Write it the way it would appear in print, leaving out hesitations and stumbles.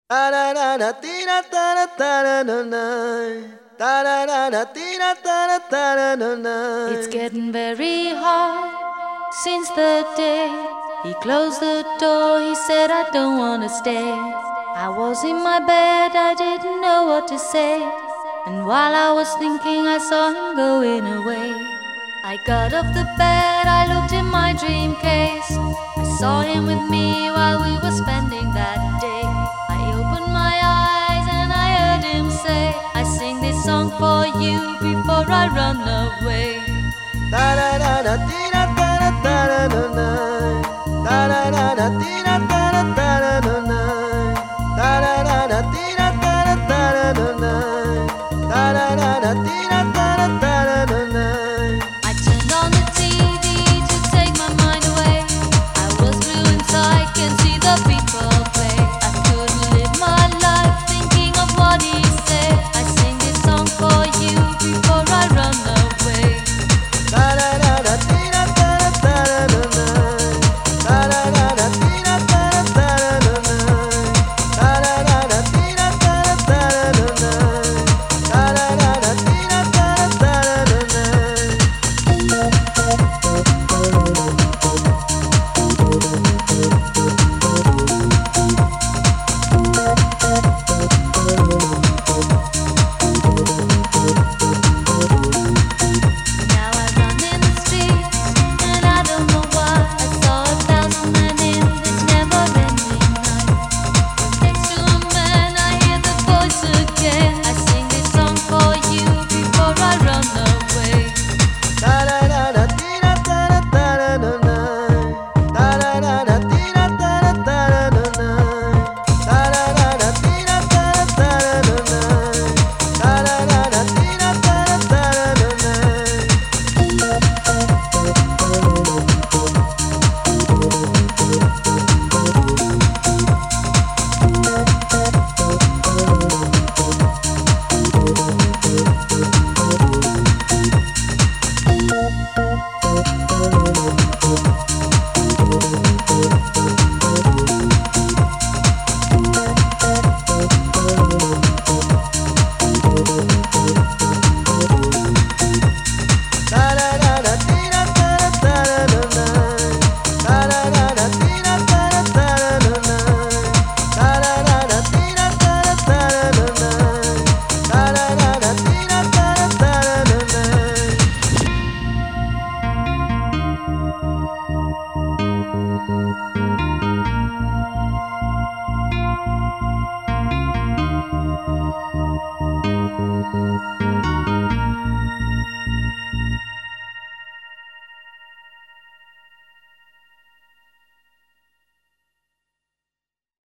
It's getting very hard since the day he closed the door. He said, I don't wanna stay. I was in my bed, I didn't know what to say. And while I was thinking, I saw him going away. I got off the bed, I looked in my dream case. I saw him with me while we were spending that day. I opened my eyes and I heard him say, I sing this song for you before I run away.